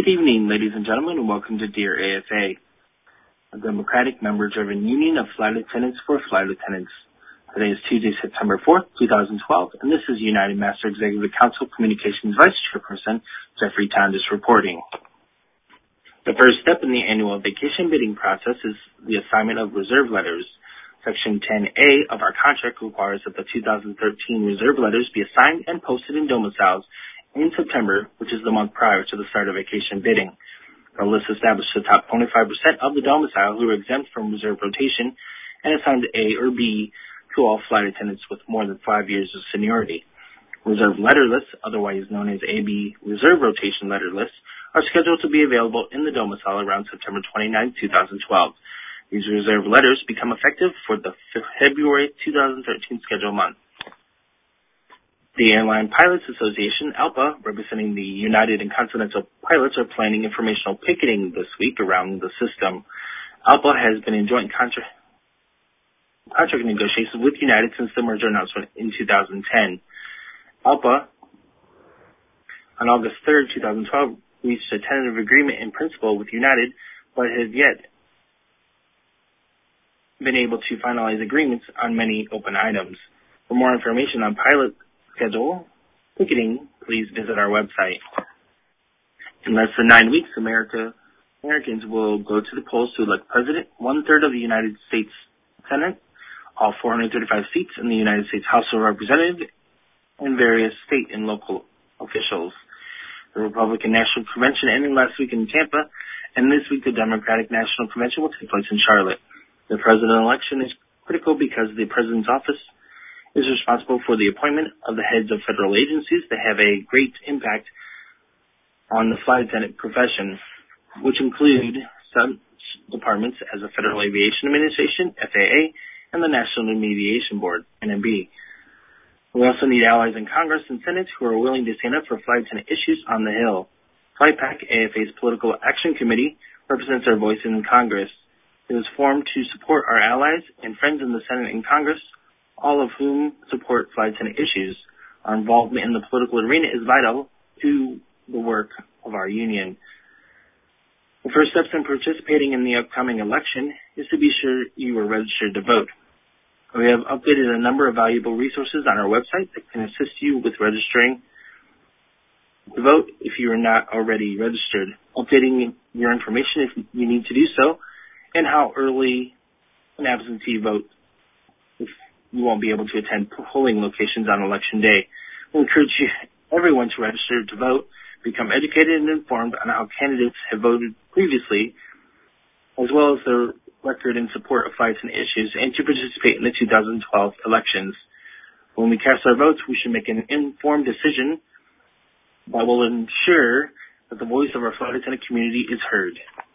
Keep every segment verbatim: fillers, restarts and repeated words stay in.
evening, ladies and gentlemen, and welcome to Dear A F A, a democratic member-driven union of flight attendants for flight attendants. Today is Tuesday, September fourth, two thousand twelve, and this is United Master Executive Council Communications Vice Chairperson Jeffrey Tandis reporting. The first step in the annual vacation bidding process is the assignment of reserve letters. Section ten A of our contract requires that the two thousand thirteen reserve letters be assigned and posted in domiciles in September, which is the month prior to the start of vacation bidding. The list established the top twenty-five percent of the domicile who are exempt from reserve rotation and assigned A or B to all flight attendants with more than five years of seniority. Reserve letter lists, otherwise known as A B reserve rotation letter lists, are scheduled to be available in the domicile around September twenty-ninth, two thousand twelve. These reserve letters become effective for the February two thousand thirteen schedule month. The Airline Pilots Association, ALPA, representing the United and Continental pilots, are planning informational picketing this week around the system. ALPA has been in joint contra- contract negotiations with United since the merger announcement in two thousand ten. ALPA, on August third, two thousand twelve, reached a tentative agreement in principle with United, but has yet been able to finalize agreements on many open items. For more information on pilot schedule ticketing, please visit our website. In less than nine weeks, America, Americans will go to the polls to elect president, one-third of the United States Senate, all four hundred thirty-five seats in the United States House of Representatives, and various state and local officials. The Republican National Convention ended last week in Tampa, and this week the Democratic National Convention will take place in Charlotte. The president election is critical because the president's office is responsible for the appointment of the heads of federal agencies that have a great impact on the flight attendant profession, which include some departments as the Federal Aviation Administration, F A A, and the National Mediation Board, N M B. We also need allies in Congress and Senate who are willing to stand up for flight attendant issues on the Hill. FlightPAC, A F A's Political Action Committee, represents our voice in Congress. It was formed to support our allies and friends in the Senate and Congress, all of whom support flight attendant issues. Our involvement in the political arena is vital to the work of our union. The first steps in participating in the upcoming election is to be sure you are registered to vote. We have updated a number of valuable resources on our website that can assist you with registering to vote if you are not already registered, updating your information if you need to do so, and how early an absentee vote if you won't be able to attend polling locations on election day. We encourage you, everyone to register to vote, become educated and informed on how candidates have voted previously, as well as their record in support of flight attendant issues, and to participate in the two thousand twelve elections. When we cast our votes, we should make an informed decision that will ensure that the voice of our flight attendant community is heard.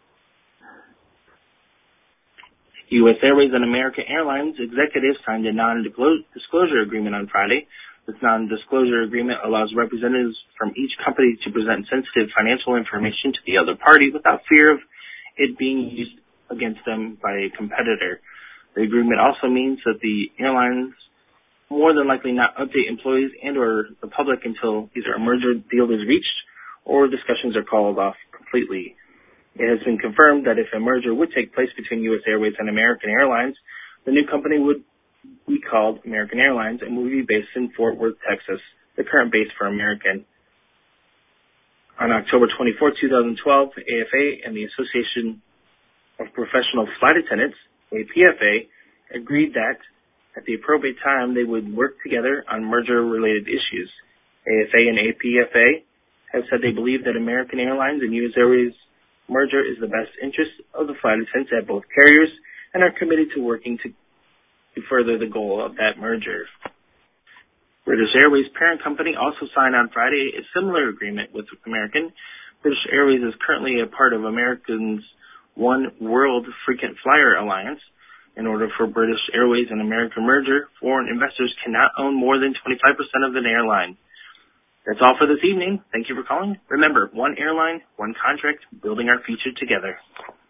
U S Airways and American Airlines executives signed a non-disclosure agreement on Friday. This non-disclosure agreement allows representatives from each company to present sensitive financial information to the other party without fear of it being used against them by a competitor. The agreement also means that the airlines more than likely not update employees and or the public until either a merger deal is reached or discussions are called off completely. It has been confirmed that if a merger would take place between U S Airways and American Airlines, the new company would be called American Airlines and will be based in Fort Worth, Texas, the current base for American. On October twenty-fourth, twenty twelve, A F A and the Association of Professional Flight Attendants, A P F A, agreed that at the appropriate time they would work together on merger-related issues. A F A and A P F A have said they believe that American Airlines and U S Airways merger is the best interest of the flight attendants at both carriers and are committed to working to, to further the goal of that merger. British Airways parent company also signed on Friday a similar agreement with American. British Airways is currently a part of American's One World Frequent Flyer Alliance. In order for British Airways and American merger, foreign investors cannot own more than twenty-five percent of an airline. That's all for this evening. Thank you for calling. Remember, one airline, one contract, building our future together.